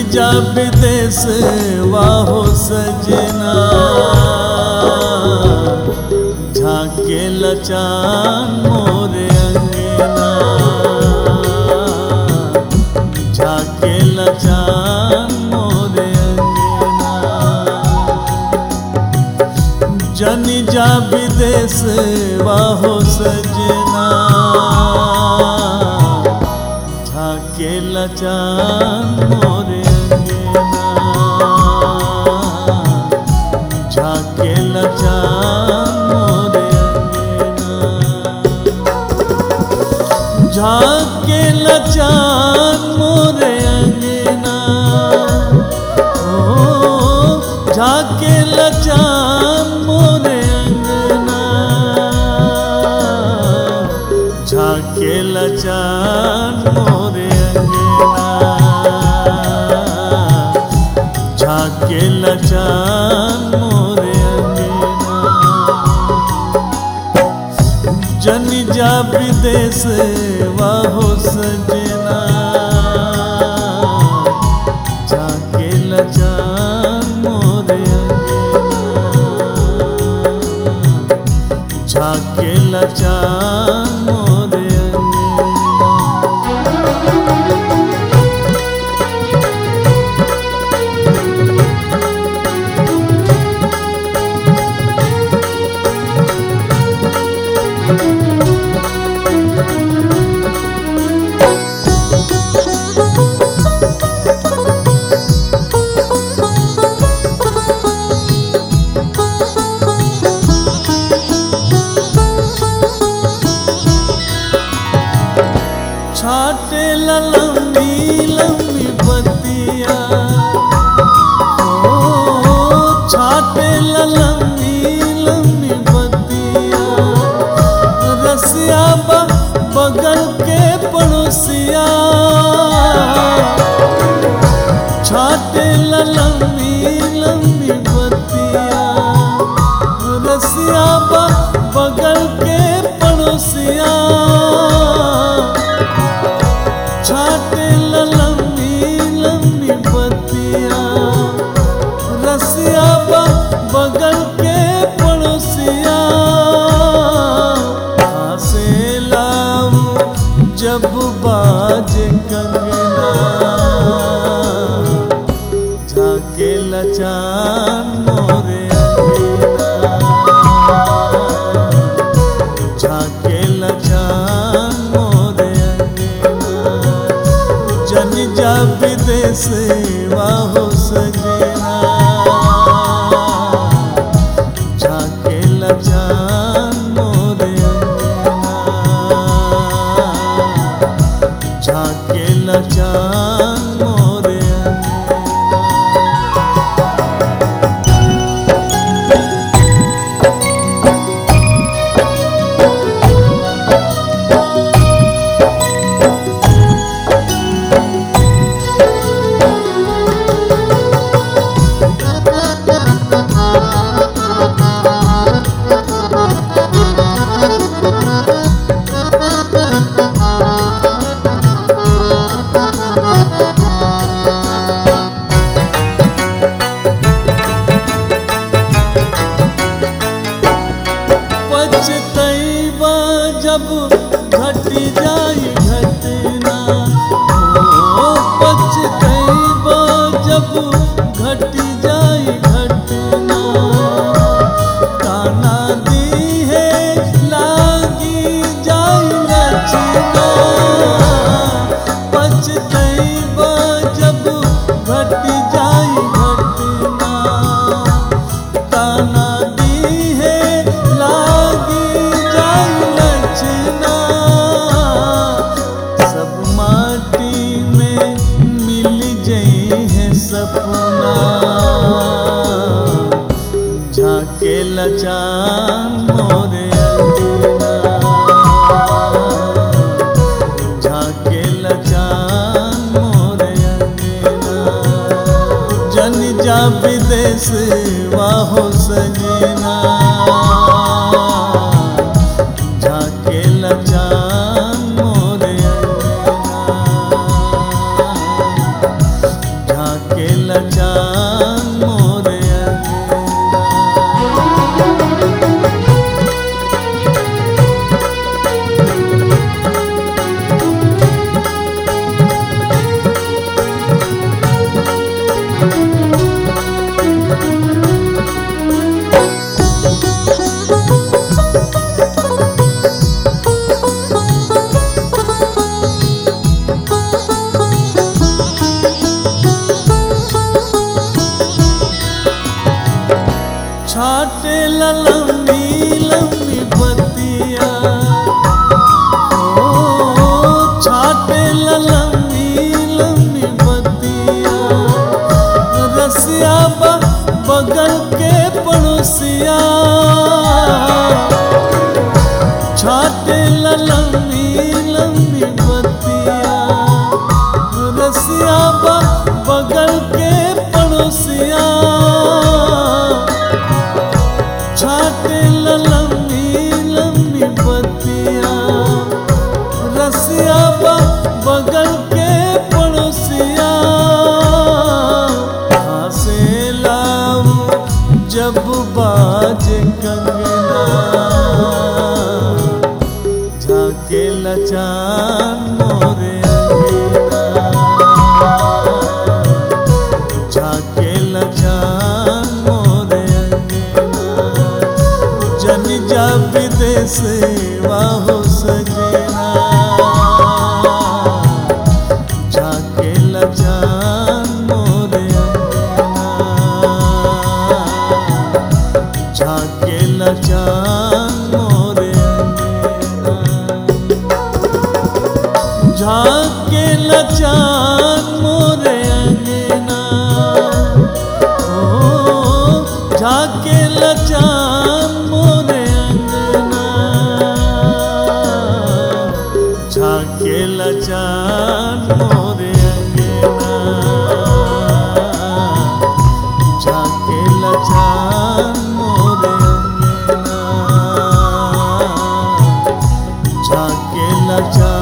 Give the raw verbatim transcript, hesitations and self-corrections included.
जा विदेश वाहो सजना, झाके लचान मोरे अंगना, झाके लचान मोरे अंगना। जनी जा विदेश वाहो सजना, झाके लचान मोरे अंगना, झाके लचान मोरे अंगना। झाके लचान मोरे अंगना, ओ झाके लचान मोरे अंगना, झाके लचान मोरे अंगना, झाके लचान मोरे अंगना। जनी जा विदेश वाहो सजना, झाके लचान मोरे अंगना, झाके लचान मोरे अंगना। छाटे लंबी लंबी बतिया, ओ छाटे लंबी लंबी बतिया, रसिया बगल के पड़ोसिया, छाटे लंबी लंबी बतिया, रसिया बगल के पड़ोसिया, छाटे लंबी लंबी बतिया, रसिया बगल के पड़ोसिया, हासे लाऊ जब बाजे कंगना, झाके लचान मोरे अंगना, झाके लचान मोरे अंगना। जनी जा विदेश वाहो सजना, झाके लचान मोरे अंगना, झाके लचान मोरे अंगना। पछतैबा जब घटी जाई घटना, ओ पछतैबा जब घटी जाई घटना, ताना दीहे लागी जाई रचना, पछतैबा जब घटी जाई घटना, ताना दीहे लागी जाई रचना, छाटे ला लंबी लंबी बतिया रसिया बा बगल के पड़ोसिया छाटे ला लंबी लंबी बतिया रसिया बा बगल के पड़ोसिया हंसे लाऊ जब बाजे कंगना झाके लचान मोरे अंगना झाके लचान मोरे अंगना जन जा विदेश वाहो सजना झाके लचान मोरे अंगना झाके लचान मोरे अंगना झाके लचान मोरे अंगना ओ झाके लचान मोरे अंगना झाके लचान मोरे अंगना झाके लचान मोरे अंगना झाके लचान